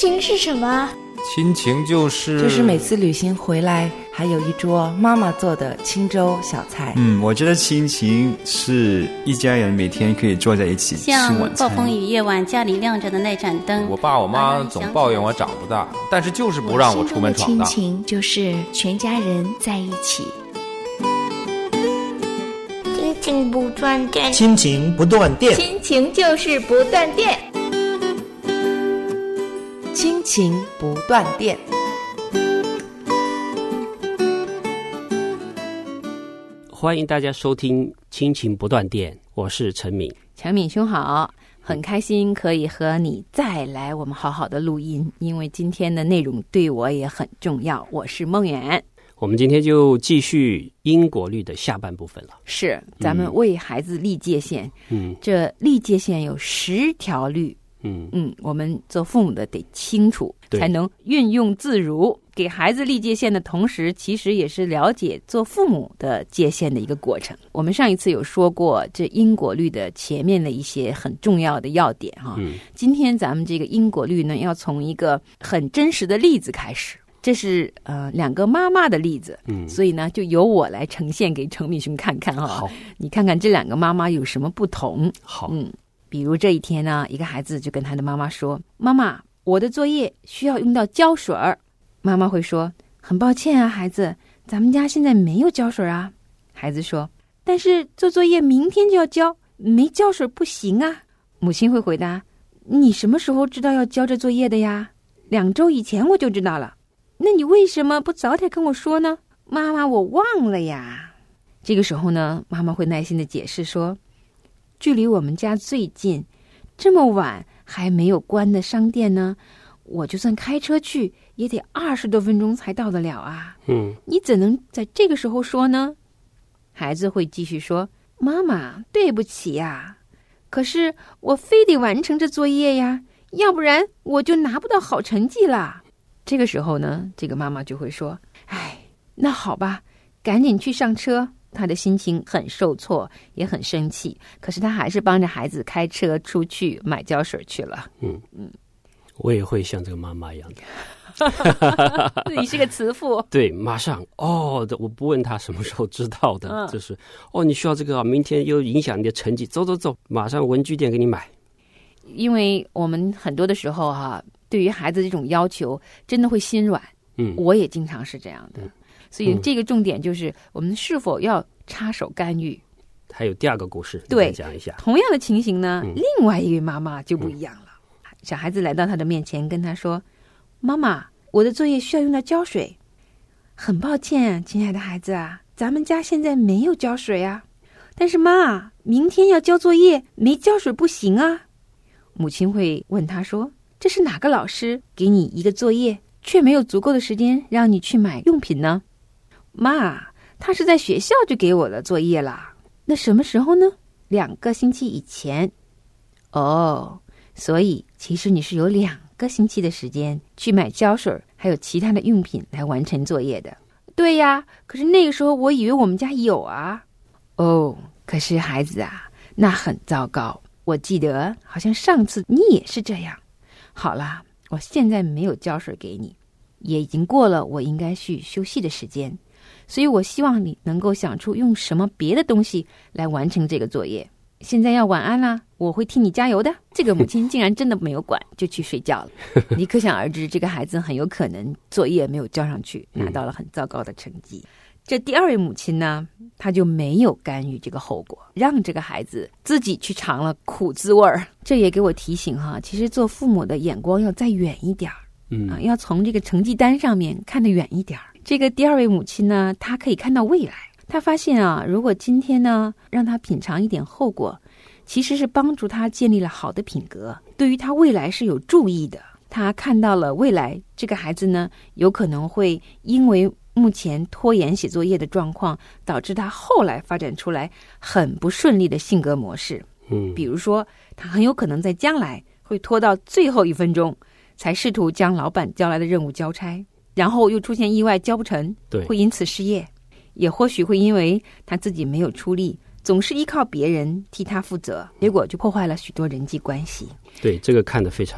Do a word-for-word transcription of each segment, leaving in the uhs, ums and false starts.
情是什么？ 亲情就是就是每次旅行回来还有一桌妈妈做的清粥小菜。 嗯，我觉得亲情是一家人每天可以坐在一起吃晚餐。 像暴风雨夜晚家里亮着的那盏灯， 我爸我妈总抱怨我长不大，但是就是不让我出门闯荡。 亲情就是全家人在一起。 亲情不断电， 亲情不断电， 亲情就是不断电， 亲情不断电。 欢迎大家收听亲情不断电，我是陈敏。 陈敏兄好，很开心可以和你再来我们好好的录音，因为今天的内容对我也很重要。我是梦远， 我们今天就继续因果律的下半部分了。 是咱们为孩子立界限， 嗯， 这立界限有十条律， 嗯嗯，我们做父母的得清楚，才能运用自如。给孩子立界限的同时，其实也是了解做父母的界限的一个过程。我们上一次有说过这因果律的前面的一些很重要的要点哈、 嗯， 今天咱们这个因果律呢，要从一个很真实的例子开始。这是呃两个妈妈的例子， 嗯， 所以呢，就由我来呈现给程敏兄看看哈。 好， 你看看这两个妈妈有什么不同？ 好， 嗯，比如这一天呢，一个孩子就跟他的妈妈说：“妈妈，我的作业需要用到胶水儿。”妈妈会说：“很抱歉啊，孩子，咱们家现在没有胶水啊。”孩子说：“但是做作业明天就要交，没胶水不行啊。”母亲会回答：“你什么时候知道要交这作业的呀？两周以前我就知道了。那你为什么不早点跟我说呢？”妈妈，我忘了呀。这个时候呢，妈妈会耐心的解释说：“距离我们家最近，这么晚还没有关的商店呢，我就算开车去也得二十多分钟才到得了啊。 嗯， 你怎能在这个时候说呢？”孩子会继续说：“妈妈，对不起呀，可是我非得完成这作业呀，要不然我就拿不到好成绩啦。”这个时候呢，这个妈妈就会说：“哎，那好吧，赶紧去上车。”她的心情很受挫，也很生气，可是她还是帮着孩子开车出去买胶水去了。 嗯嗯，我也会像这个妈妈一样的。 你是个慈父。 对，马上哦，我不问他什么时候知道的， 嗯、 就是哦，你需要这个，明天又影响你的成绩，走走走，马上文具店给你买。 因为我们很多的时候哈、啊，对于孩子这种要求，真的会心软。 嗯， 我也经常是这样的。 嗯、 所以这个重点就是我们是否要插手干预。 还有第二个故事， 对， 讲一下同样的情形呢、 嗯， 另外一位妈妈就不一样了。嗯、小孩子来到他的面前，跟他说：“妈妈，我的作业需要用到胶水。”很抱歉，亲爱的孩子啊，咱们家现在没有胶水啊。但是妈，明天要交作业，没胶水不行啊。母亲会问他说：“这是哪个老师给你一个作业，却没有足够的时间让你去买用品呢？”妈，他是在学校就给我的作业啦。那什么时候呢？两个星期以前。哦，所以其实你是有两个星期的时间去买胶水还有其他的用品来完成作业的。对呀，可是那个时候我以为我们家有啊。哦，可是孩子啊，那很糟糕。我记得好像上次你也是这样。好啦，我现在没有胶水给你，也已经过了我应该去休息的时间，所以我希望你能够想出用什么别的东西来完成这个作业。现在要晚安啦，我会替你加油的。这个母亲竟然真的没有管，就去睡觉了。你可想而知，这个孩子很有可能作业没有交上去，拿到了很糟糕的成绩。这第二位母亲呢，她就没有干预这个后果，让这个孩子自己去尝了苦滋味儿。这也给我提醒哈，其实做父母的眼光要再远一点儿， 嗯啊，要从这个成绩单上面看得远一点儿。这个第二位母亲呢，她可以看到未来，她发现啊，如果今天呢让她品尝一点后果，其实是帮助她建立了好的品格，对于她未来是有助益的。她看到了未来，这个孩子呢，有可能会因为目前拖延写作业的状况，导致他后来发展出来很不顺利的性格模式。 嗯， 比如说，他很有可能在将来会拖到最后一分钟，才试图将老板交来的任务交差，然后又出现意外交不成， 对， 会因此失业。也或许会因为他自己没有出力，总是依靠别人替他负责，结果就破坏了许多人际关系。 对，这个看得非常远。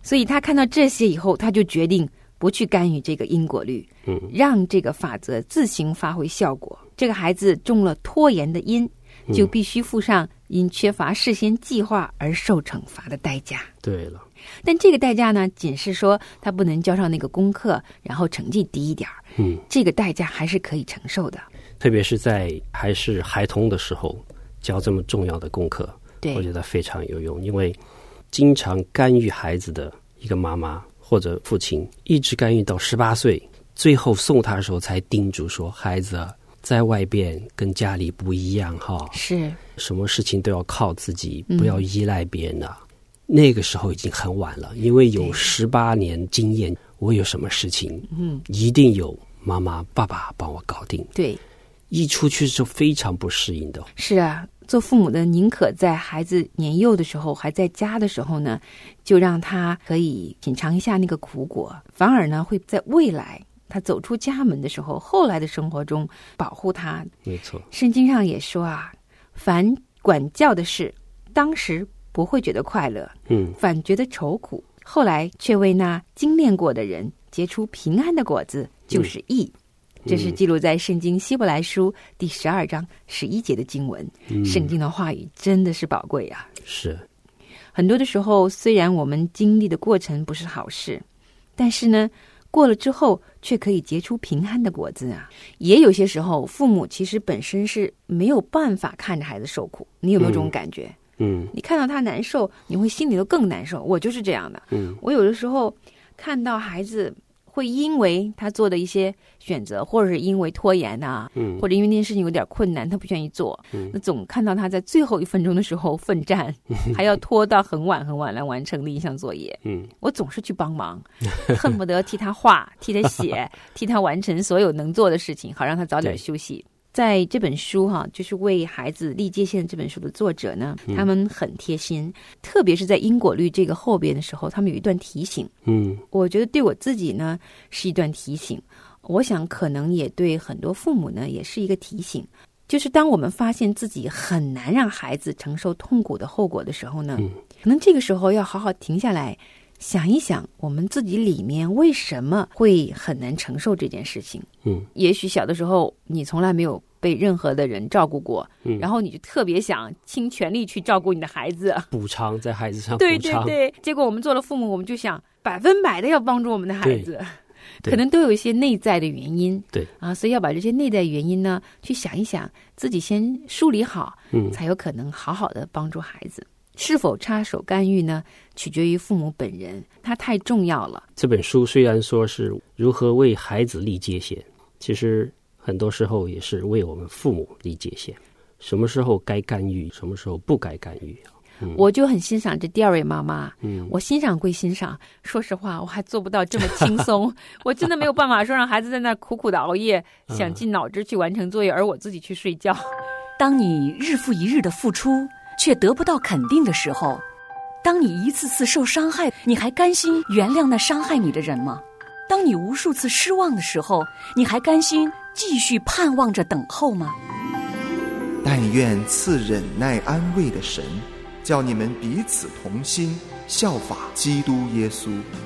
所以他看到这些以后，他就决定不去干预这个因果律， 嗯， 让这个法则自行发挥效果。这个孩子中了拖延的因，就必须付上因缺乏事先计划而受惩罚的代价。 对了， 但这个代价呢，仅是说他不能交上那个功课，然后成绩低一点， 嗯， 这个代价还是可以承受的。 特别是在还是孩童的时候教这么重要的功课， 对， 我觉得非常有用。因为经常干预孩子的一个妈妈或者父亲，一直干预到十八岁，最后送他的时候才叮嘱说，孩子在外边跟家里不一样哈， 是什么事情都要靠自己，不要依赖别人啊。嗯，那个时候已经很晚了，因为有十八年经验，我有什么事情，嗯，一定有妈妈爸爸帮我搞定。 对， 一出去是非常不适应的。 是啊，做父母的宁可在孩子年幼的时候，还在家的时候呢，就让他可以品尝一下那个苦果，反而呢会在未来他走出家门的时候，后来的生活中保护他。 没错， 圣经上也说啊，凡管教的事，当时不会觉得快乐， 嗯， 反觉得愁苦，后来却为那精炼过的人结出平安的果子，就是义。嗯，这是记录在圣经希伯来书第十二章十一节的经文。嗯，圣经的话语真的是宝贵啊。 是， 很多的时候，虽然我们经历的过程不是好事，但是呢，过了之后却可以结出平安的果子啊。也有些时候，父母其实本身是没有办法看着孩子受苦，你有没有这种感觉？ 嗯， 你看到他难受，你会心里头更难受。我就是这样的。 嗯， 我有的时候看到孩子会因为他做的一些选择，或者是因为拖延啊， 嗯， 或者因为那件事情有点困难，他不愿意做，嗯，那总看到他在最后一分钟的时候奋战，还要拖到很晚很晚来完成另一项作业。 嗯， 我总是去帮忙，恨不得替他画，替他写，替他完成所有能做的事情，好让他早点休息。在这本书哈、啊，就是为孩子立界限这本书的作者呢，他们很贴心，嗯，特别是在因果律这个后边的时候，他们有一段提醒。 嗯， 我觉得对我自己呢是一段提醒，我想可能也对很多父母呢也是一个提醒，就是当我们发现自己很难让孩子承受痛苦的后果的时候呢，嗯，可能这个时候要好好停下来。想一想我们自己里面为什么会很难承受这件事情。 嗯， 也许小的时候你从来没有被任何的人照顾过，嗯，然后你就特别想倾全力去照顾你的孩子， 补偿在孩子上补偿。 对对对，结果我们做了父母，我们就想百分百的要帮助我们的孩子，可能都有一些内在的原因。 对啊，所以要把这些内在原因呢去想一想，自己先梳理好，嗯，才有可能好好的帮助孩子。是否插手干预呢，取决于父母本人，它太重要了。 这本书虽然说是如何为孩子立界限，其实很多时候也是为我们父母立界限，什么时候该干预，什么时候不该干预。嗯， 我就很欣赏这第二位妈妈， 嗯， 我欣赏归欣赏，说实话我还做不到这么轻松我真的没有办法说让孩子在那苦苦的熬夜，想尽脑汁去完成作业，而我自己去睡觉。 当你日复一日的付出却得不到肯定的时候，当你一次次受伤害，你还甘心原谅那伤害你的人吗？当你无数次失望的时候，你还甘心继续盼望着等候吗？ 但愿赐忍耐安慰的神，叫你们彼此同心，效法基督耶稣。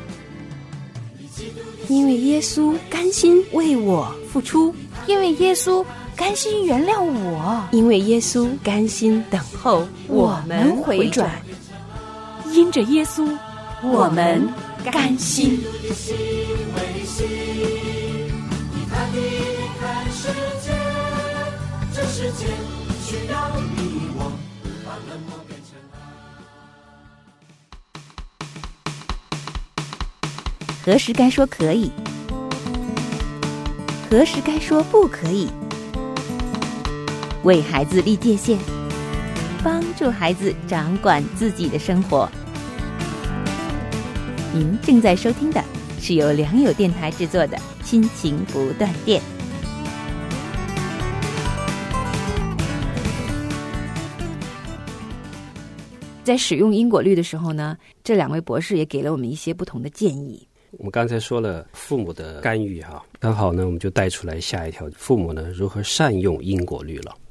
因为耶稣甘心为我付出， 因为耶稣甘心原谅我， 因为耶稣甘心等候我们回转， 因着耶稣我们甘心。 这世界需要你我，把冷漠变成爱。 何时该说可以，何时该说不可以，为孩子立界限，帮助孩子掌管自己的生活。您正在收听的是由良友电台制作的亲情不断电。在使用因果律的时候呢，这两位博士也给了我们一些不同的建议。 我们刚才说了父母的干预哈，刚好呢我们就带出来下一条，父母呢如何善用因果律了。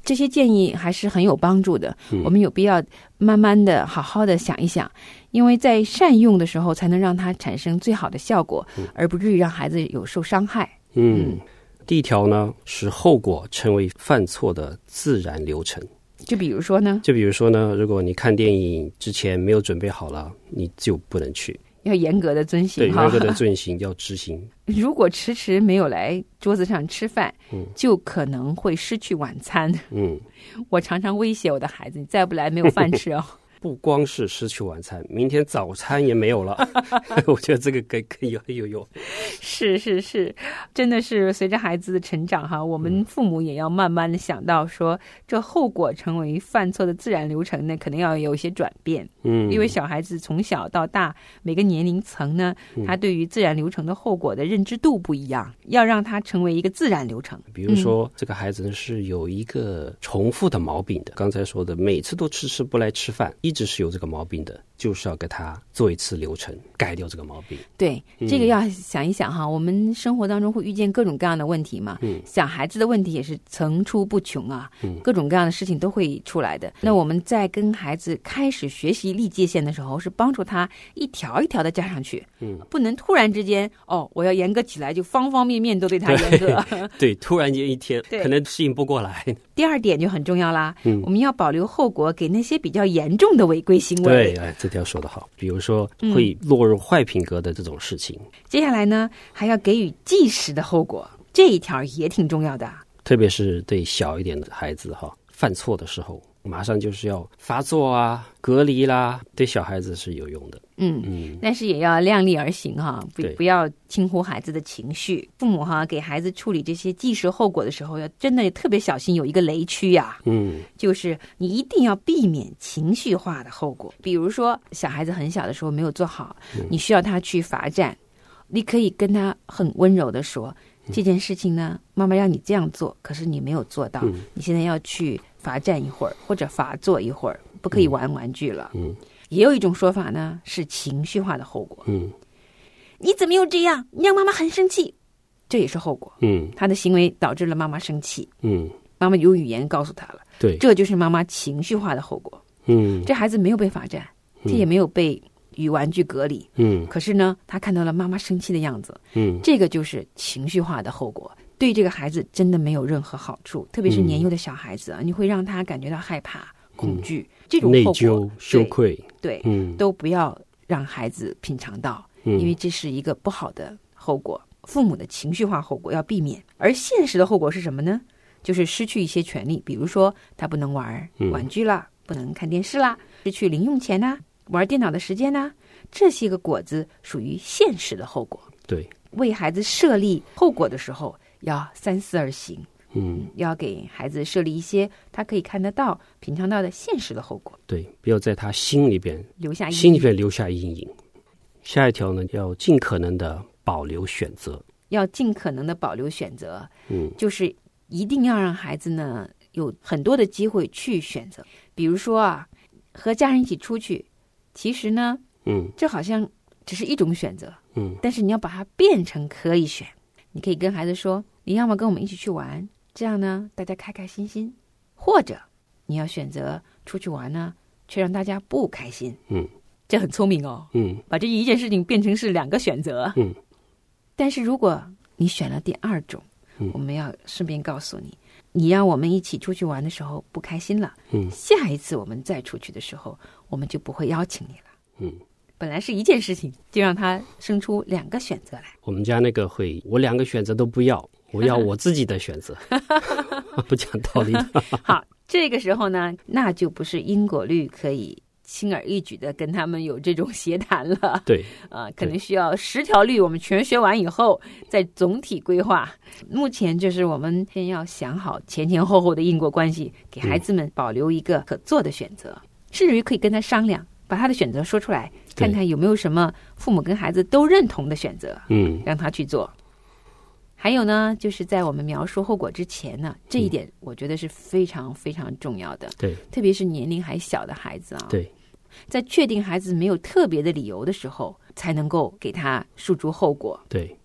这些建议还是很有帮助的、嗯、我们有必要慢慢的好好的想一想，因为在善用的时候才能让它产生最好的效果、嗯、而不至于让孩子有受伤害。 嗯, 嗯第一条呢，使后果成为犯错的自然流程。 就比如说呢就比如说呢如果你看电影之前没有准备好了，你就不能去， 要严格的遵行。 对，严格的遵行要执行。 如果迟迟没有来桌子上吃饭、嗯、就可能会失去晚餐。 嗯， 我常常威胁我的孩子，你再不来没有饭吃哦。 不光是失去晚餐，明天早餐也没有了。我觉得这个更更有有用。 是是是，真的是随着孩子的成长哈，我们父母也要慢慢的想到说，这后果成为犯错的自然流程呢，可能要有一些转变。嗯，因为小孩子从小到大每个年龄层呢，他对于自然流程的后果的认知度不一样，要让他成为一个自然流程。 比如说、嗯、这个孩子是有一个重复的毛病的，刚才说的每次都迟迟不来吃饭，一直是有这个毛病的，就是要给他做一次流程，改掉这个毛病。 对，这个要想一想哈、嗯，我们生活当中会遇见各种各样的问题嘛，嗯，小孩子的问题也是层出不穷啊，嗯，各种各样的事情都会出来的。那我们在跟孩子开始学习立界限的时候，是帮助他一条一条的加上去，嗯，不能突然之间哦，我要严格起来，就方方面面都对他严格。 对, 对，突然间一天可能适应不过来。 第二点就很重要啦，嗯，我们要保留后果给那些比较严重的违规行为。 对，哎，这条说得好。比如说会落入坏品格的这种事情、嗯、 接下来呢还要给予即时的后果，这一条也挺重要的， 特别是对小一点的孩子哈，犯错的时候马上就是要罚坐啊、隔离啦，对小孩子是有用的。 嗯嗯，但是也要量力而行哈，不不要轻忽孩子的情绪。父母哈给孩子处理这些即时后果的时候，要真的特别小心，有一个雷区呀、啊。嗯，就是你一定要避免情绪化的后果。比如说小孩子很小的时候没有做好，嗯、你需要他去罚站，你可以跟他很温柔的说。这件事情呢，妈妈让你这样做，可是你没有做到、嗯、你现在要去罚站一会儿，或者罚坐一会儿，不可以玩玩具了。嗯，也有一种说法呢，是情绪化的后果。嗯，你怎么又这样？你让妈妈很生气，这也是后果。嗯，他的行为导致了妈妈生气。嗯，妈妈用语言告诉他了。对，这就是妈妈情绪化的后果。嗯，这孩子没有被罚站，这也没有被与玩具隔离，嗯，可是呢他看到了妈妈生气的样子，嗯，这个就是情绪化的后果，对这个孩子真的没有任何好处，特别是年幼的小孩子啊，嗯、你会让他感觉到害怕、恐惧，嗯、这种后果、 内疚、羞愧， 对，嗯，都不要让孩子品尝到，嗯，因为这是一个不好的后果。父母的情绪化后果要避免，而现实的后果是什么呢？就是失去一些权利，比如说他不能玩玩具啦，嗯、不能看电视啦，失去零用钱啦。玩电脑的时间呢、啊，这些个果子属于现实的后果。 对， 为孩子设立后果的时候要三思而行。嗯，要给孩子设立一些他可以看得到、品尝到的现实的后果。 对，不要在他心里边留下阴影， 心里边留下阴影。下一条呢，要尽可能的保留选择， 要尽可能的保留选择。嗯，就是一定要让孩子呢有很多的机会去选择。比如说啊，和家人一起出去。其实呢，嗯，这好像只是一种选择，嗯，但是你要把它变成可以选。你可以跟孩子说，你要么跟我们一起去玩，这样呢大家开开心心，或者你要选择出去玩呢，却让大家不开心，嗯，这很聪明哦，嗯，把这一件事情变成是两个选择，嗯，但是如果你选了第二种，嗯，我们要顺便告诉你。你让我们一起出去玩的时候不开心了，嗯，下一次我们再出去的时候，我们就不会邀请你了。嗯，本来是一件事情，就让他生出两个选择来。 我们家那个会，我两个选择都不要，我要我自己的选择，不讲道理的。 好，这个时候呢，那就不是因果律可以轻而易举的跟他们有这种协谈了。 对， 啊、呃，可能需要十条律，我们全学完以后再总体规划。目前就是我们先要想好前前后后的因果关系，给孩子们保留一个可做的选择，嗯、甚至于可以跟他商量，把他的选择说出来，看看有没有什么父母跟孩子都认同的选择，嗯，让他去做。还有呢，就是在我们描述后果之前呢，这一点我觉得是非常非常重要的。 对， 特别是年龄还小的孩子啊。 对，在确定孩子没有特别的理由的时候，才能够给他述诸后果。 对，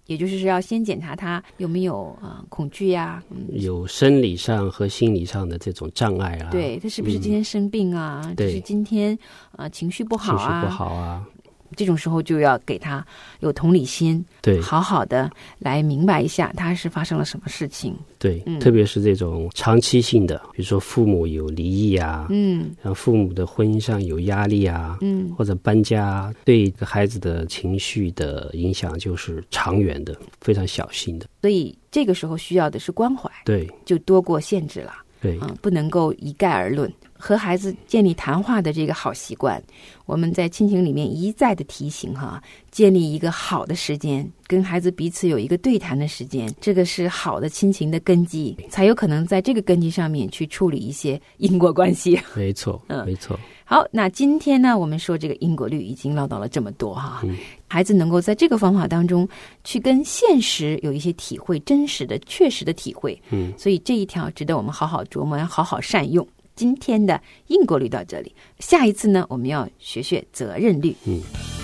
也就是要先检查他有没有呃恐惧呀、啊嗯， 有生理上和心理上的这种障碍啊。 对，他是不是今天生病啊？嗯、就是今天呃情绪不好啊， 情绪不好啊。 这种时候就要给他有同理心， 对， 好好的来明白一下他是发生了什么事情。 对、嗯，特别是这种长期性的，比如说父母有离异啊，嗯，然后父母的婚姻上有压力啊，嗯，或者搬家，对一个孩子的情绪的影响就是长远的，非常小心的。 所以这个时候需要的是关怀， 对， 就多过限制了。 对、 嗯，不能够一概而论。和孩子建立谈话的这个好习惯，我们在亲情里面一再的提醒哈，建立一个好的时间，跟孩子彼此有一个对谈的时间，这个是好的亲情的根基，才有可能在这个根基上面去处理一些因果关系。 没错，嗯，没错。 好，那今天呢，我们说这个因果律已经唠叨了这么多哈、嗯，孩子能够在这个方法当中去跟现实有一些体会，真实的、确实的体会，嗯，所以这一条值得我们好好琢磨，要好好善用。今天的因果律到这里，下一次呢，我们要学学责任律。嗯，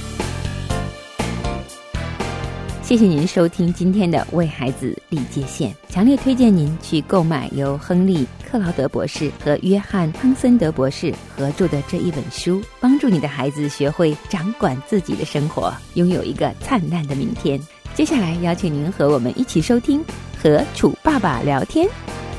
谢谢您收听今天的为孩子立界限，强烈推荐您去购买由亨利·克劳德博士和约翰·汤森德博士合著的这一本书，帮助你的孩子学会掌管自己的生活，拥有一个灿烂的明天。接下来邀请您和我们一起收听和楚爸爸聊天。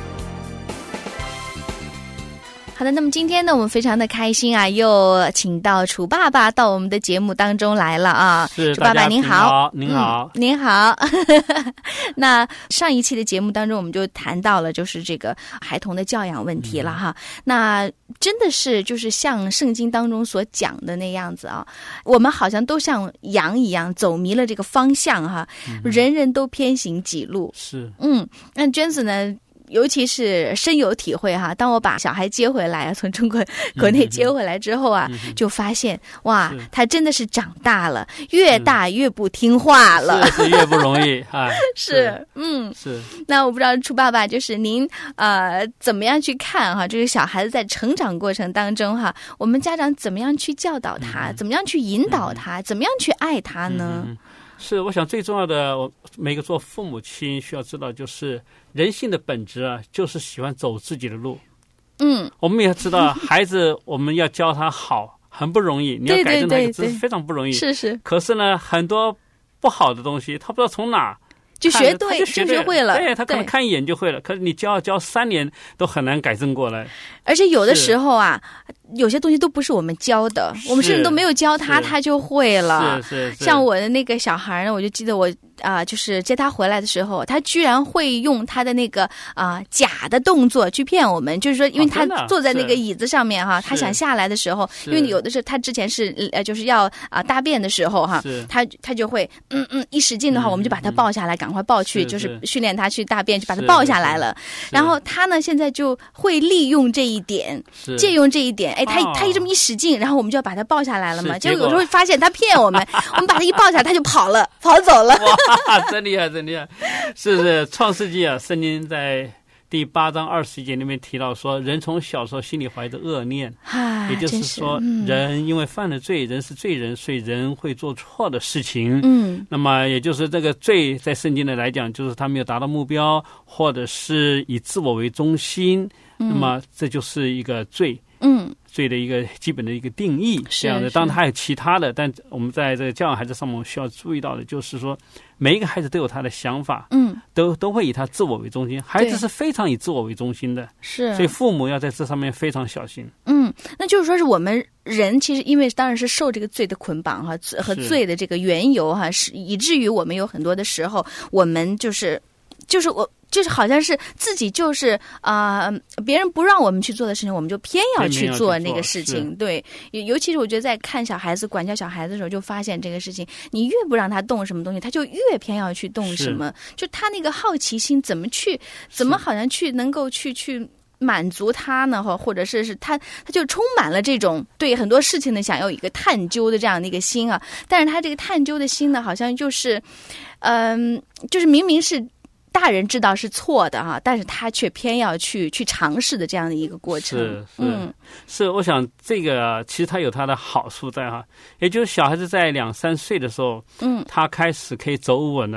好的，那么今天呢，我们非常的开心啊，又请到楚爸爸到我们的节目当中来了啊。 是， 楚爸爸您好， 您好， 嗯、您好。那上一期的节目当中，我们就谈到了就是这个孩童的教养问题了哈。嗯、那真的是就是像圣经当中所讲的那样子啊，我们好像都像羊一样走迷了这个方向哈，嗯、人人都偏行己路。 是， 嗯，那娟子呢？尤其是深有体会哈，当我把小孩接回来，从中国国内接回来之后啊，嗯、就发现哇，他真的是长大了，越大越不听话了， 是, 是越不容易啊。 是，嗯， 是。 那我不知道楚爸爸，就是您呃怎么样去看哈，这个小孩子在成长过程当中哈，我们家长怎么样去教导他，嗯、怎么样去引导他，嗯、怎么样去爱他呢？ 嗯是，我想最重要的，我每个做父母亲需要知道，就是人性的本质啊，就是喜欢走自己的路。 嗯， 我们也知道，孩子我们要教他好，很不容易，你要改正他一个姿势非常不容易。 是是。 可是呢，很多不好的东西，他不知道从哪就学对， 就学就学会了。 对，他可能看一眼就会了，可是你教教三年都很难改正过来。 而且有的时候啊，有些东西都不是我们教的，我们甚至都没有教他，他就会了。 是是是。 像我的那个小孩呢，我就记得我啊、呃，就是接他回来的时候，他居然会用他的那个啊、呃、假的动作去骗我们，就是说，因为他坐在那个椅子上面哈，他想下来的时候，因为有的是他之前是呃就是要啊、呃、大便的时候哈，他他就会嗯嗯一使劲的话，嗯、我们就把他抱下来，赶快抱去，是就是训练他去大便，就把他抱下来了。然后他呢，现在就会利用这一点，借用这一点，哎，他、哦、他一这么一使劲，然后我们就要把他抱下来了嘛。结果有时候发现他骗我们，我们把他一抱下来，他就跑了，跑走了。 哇，真厉害，真厉害！是是，创世纪啊，圣经在第八章二十节里面提到说，人从小时候心里怀着恶念，也就是说，嗯、人因为犯了罪，人是罪人，所以人会做错的事情。 嗯， 那么也就是这个罪，在圣经的来讲，就是他没有达到目标，或者是以自我为中心，嗯、那么这就是一个罪。 嗯。 罪的一个基本的一个定义，这样的。当然还有其他的，但我们在这个教养孩子上面，我们需要注意到的就是说，每一个孩子都有他的想法， 嗯， 都都会以他自我为中心。孩子是非常以自我为中心的， 是， 所以父母要在这上面非常小心。 嗯，那就是说是我们人其实因为当然是受这个罪的捆绑哈，和罪的这个缘由哈，是以至于我们有很多的时候，我们就是就是我。就是好像是自己就是啊、呃，别人不让我们去做的事情，我们就偏要去做那个事情。对，尤其是我觉得在看小孩子、管教小孩子的时候，就发现这个事情，你越不让他动什么东西，他就越偏要去动什么。就他那个好奇心，怎么去，怎么好像去能够去去满足他呢？或或者是是他他就充满了这种对很多事情的想要一个探究的这样的一个心啊。但是他这个探究的心呢，好像就是，嗯、呃，就是明明是。大人知道是错的哈，但是他却偏要去去尝试的这样的一个过程。 是是、嗯、是，我想这个其实它有它的好处在哈，也就是小孩子在两三岁的时候， 嗯， 他开始可以走稳了，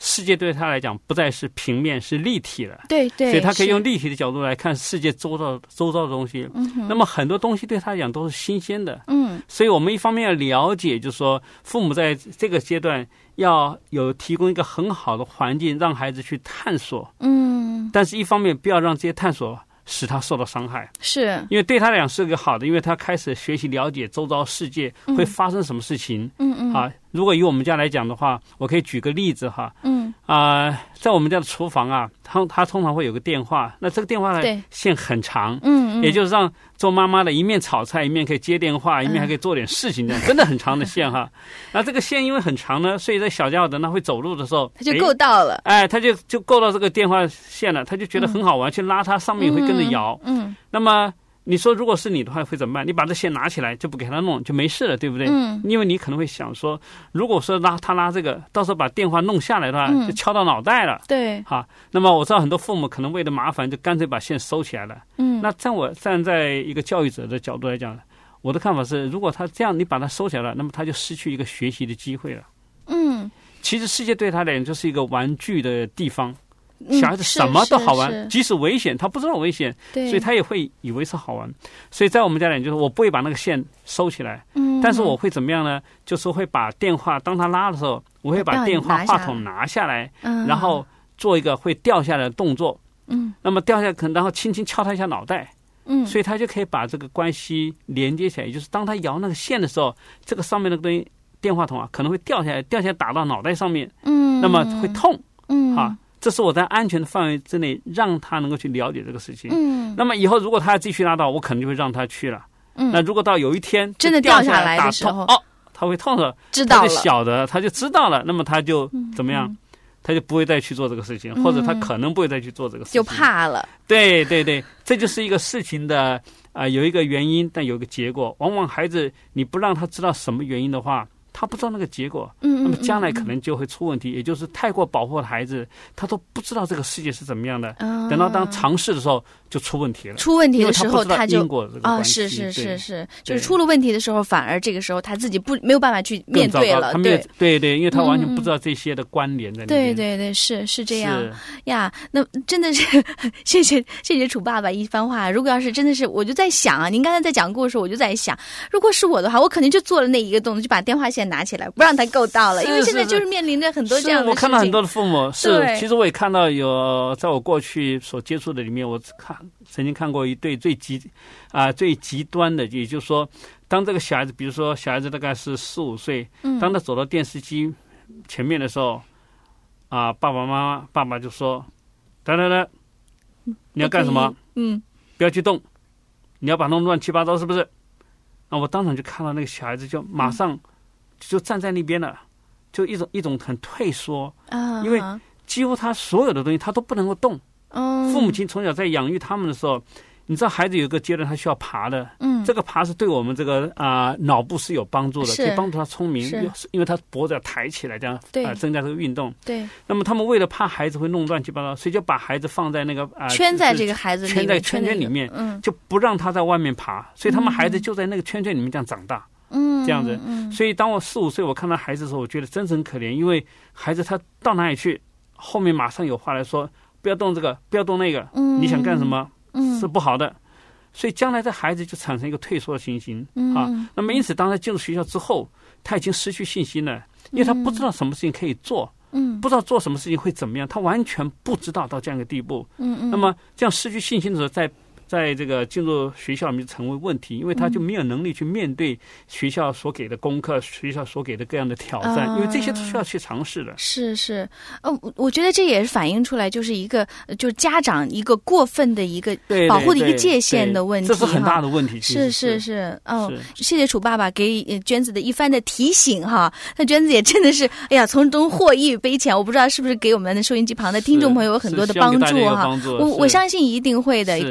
世界对他来讲不再是平面，是立体了。 对对， 所以他可以用立体的角度来看世界周遭周遭的东西。 嗯哼， 那么很多东西对他来讲都是新鲜的。 嗯， 所以我们一方面要了解，就是说父母在这个阶段要有提供一个很好的环境，让孩子去探索。 嗯， 但是一方面不要让这些探索使他受到伤害， 是因为对他来讲是个好的，因为他开始学习了解周遭世界会发生什么事情。 嗯嗯， 啊，如果以我们家来讲的话，我可以举个例子哈。 嗯啊、呃，在我们家的厨房啊，他他通常会有个电话，那这个电话呢线很长， 嗯嗯， 也就是让做妈妈的一面炒菜，一面可以接电话，一面还可以做点事情，这样、嗯、真的很长的线哈。那这个线因为很长呢，所以在小家伙等他会走路的时候， 他就够到了， 哎，他就就够到这个电话线了，他就觉得很好玩，嗯、去拉它上面也会跟着摇。 嗯，嗯那么你说如果是你的话会怎么办？你把这线拿起来就不给他弄就没事了，对不对？ 嗯， 因为你可能会想说，如果说拉他拉这个，到时候把电话弄下来的话，嗯、就敲到脑袋了。 对， 好，那么我知道很多父母可能为了麻烦，就干脆把线收起来了。 嗯， 那在我站在一个教育者的角度来讲，我的看法是，如果他这样你把它收起来了，那么他就失去一个学习的机会了。 嗯， 其实世界对他来讲就是一个玩具的地方。 嗯、 小孩子什么都好玩， 是是是即使危险，他不知道危险， 对， 所以他也会以为是好玩。所以在我们家里，就是我不会把那个线收起来， 嗯， 但是我会怎么样呢？就是会把电话，当他拉的时候，我会把电话话筒拿下来， 嗯， 然后做一个会掉下来的动作， 嗯， 那么掉下来，可能然后轻轻敲他一下脑袋， 嗯， 所以他就可以把这个关系连接起来。也就是当他摇那个线的时候，这个上面的东西，电话筒啊，可能会掉下来，掉下来打到脑袋上面， 嗯， 那么会痛， 嗯， 啊。这是我在安全的范围之内，让他能够去了解这个事情。 嗯， 那么以后如果他继续拉到，我可能就会让他去了。 嗯， 那如果到有一天真的掉下来的时候， 哦，他会痛的， 知道了， 他就晓得，他就知道了，那么他就怎么样？ 嗯、 他就不会再去做这个事情，嗯、或者他可能不会再去做这个事情， 就怕了。 对对对，这就是一个事情的啊、呃，有一个原因，但有一个结果。往往孩子你不让他知道什么原因的话，他不知道那个结果， 嗯， 那么将来可能就会出问题。嗯、也就是太过保护的孩子，他都不知道这个世界是怎么样的。 嗯、 等到当尝试的时候，就出问题了。 出问题的时候，他就啊、 哦，是是是是，就是出了问题的时候，反而这个时候他自己不没有办法去面对了。对对对，因为他完全不知道这些的关联在里面。 对对对，是是这样呀。那真的是谢谢谢谢楚爸爸一番话。如果要是真的是，我就在想啊，您刚才在讲故事，我就在想，如果是我的话，我肯定就做了那一个动作，就把电话线拿起来，不让他够到了，因为现在就是面临着很多这样的事情。 我看到很多的父母是，其实我也看到有，在我过去所接触的里面，我看曾经看过一对最极啊、呃、最极端的，也就是说，当这个小孩子，比如说小孩子大概是四五岁， 嗯， 当他走到电视机前面的时候，啊、呃，爸爸妈妈爸爸就说：“来来来，你要干什么？ 嗯， 不要去动，你要把弄乱七八糟，是不是？”那我当场就看到那个小孩子就马上。就站在那边了，就一种一种很退缩啊， 因为几乎他所有的东西他都不能够动。 嗯， 父母亲从小在养育他们的时候，你知道孩子有一个阶段他需要爬的， 嗯， 这个爬是对我们这个啊、呃、脑部是有帮助的，可以帮助他聪明，因为他脖子要抬起来，这样啊、呃、增加这个运动。 对。 那么他们为了怕孩子会弄乱七八糟，所以就把孩子放在那个啊、呃、 圈在这个孩子里面圈在圈圈里面， 那个、嗯， 就不让他在外面爬，所以他们孩子就在那个圈圈里面这样长大。 嗯， 这样子， 嗯， 所以当我四五岁，我看到孩子的时候，我觉得真是很可怜，因为孩子他到哪里去，后面马上有话来说，不要动这个，不要动那个， 嗯， 你想干什么， 嗯， 是不好的，所以将来这孩子就产生一个退缩的情形， 嗯、 啊，那么因此，当他进入学校之后，他已经失去信心了，因为他不知道什么事情可以做， 嗯， 不知道做什么事情会怎么样，他完全不知道到这样一个地步， 嗯嗯， 那么这样失去信心的时候，在在这个进入学校里面成为问题，因为他就没有能力去面对学校所给的功课，嗯、学校所给的各样的挑战， 嗯、 因为这些都需要去尝试的。 是是，呃，我觉得这也是反映出来，就是一个就是家长一个过分的一个保护的一个界限的问题， 这是很大的问题。 是是是，哦，谢谢楚爸爸给娟子的一番的提醒哈。那娟子也真的是，哎呀，从中获益匪浅。我不知道是不是给我们的收音机旁的听众朋友有很多的帮助哈。我我相信一定会的，给我们很多。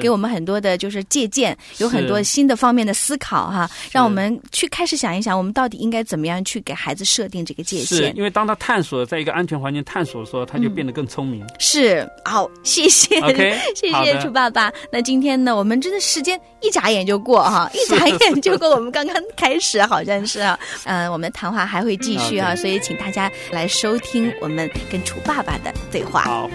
多的就是借鉴，有很多新的方面的思考哈，让我们去开始想一想，我们到底应该怎么样去给孩子设定这个界限。 是因为当他探索在一个安全环境探索的时候，他就变得更聪明。 嗯、是好，谢谢 ，OK， 谢谢楚爸爸。那今天呢，我们真的时间一眨眼就过哈，一眨眼就过，我们刚刚开始好像是啊，嗯、呃，我们谈话还会继续啊， okay. 所以请大家来收听我们跟楚爸爸的对话。 好。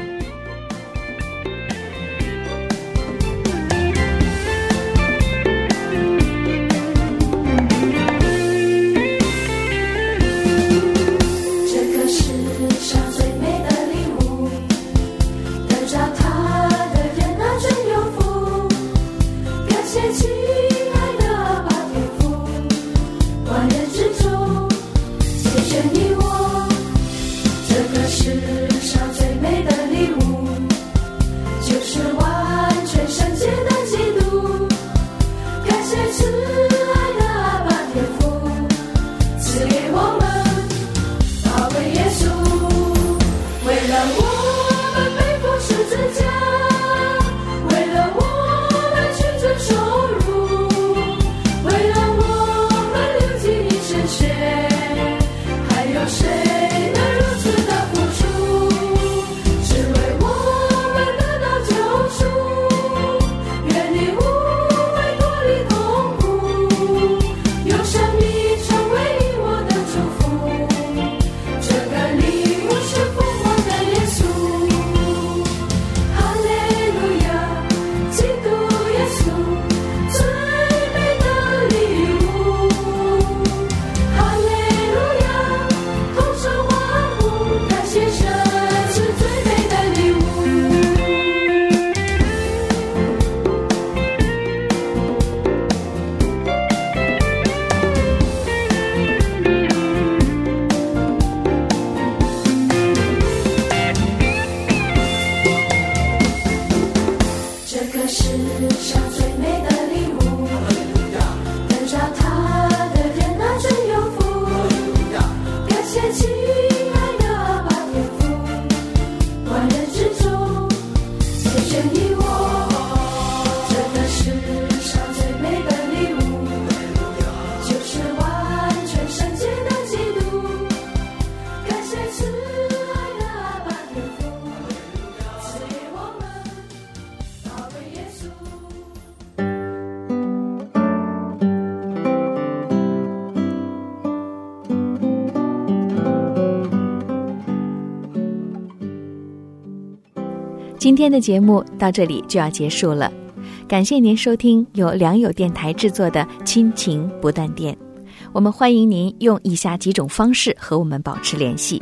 今天的节目到这里就要结束了，感谢您收听由良友电台制作的亲情不断电。我们欢迎您用以下几种方式和我们保持联系。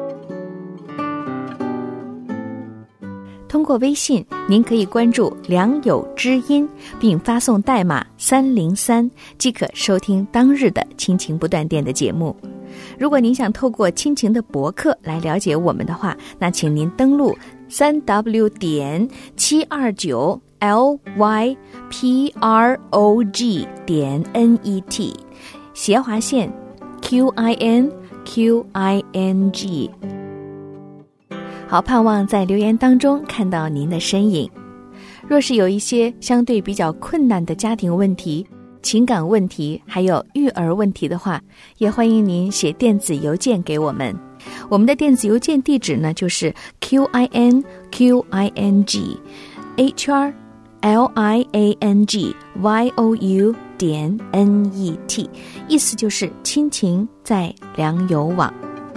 通过微信，您可以关注良友知音，并发送代码三零三，即可收听当日的亲情不断电的节目。如果您想透过亲情的博客来了解我们的话，那请您登录三 w 点七二九 l y p r o g 点 n e t 斜划线 q i n q i n g。 好，盼望在留言当中看到您的身影。若是有一些相对比较困难的家庭问题、情感问题还有育儿问题的话，也欢迎您写电子邮件给我们。我们的电子邮件地址呢，就是 q i n q i n g h r l i a n g y o u 点 n e t， 意思就是亲情在良友网。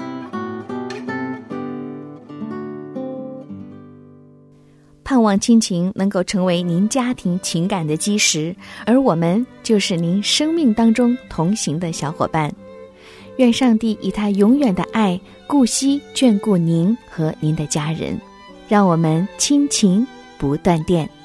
盼望亲情能够成为您家庭情感的基石，而我们就是您生命当中同行的小伙伴。愿上帝以他永远的爱顾惜眷顾您和您的家人，让我们亲情不断电。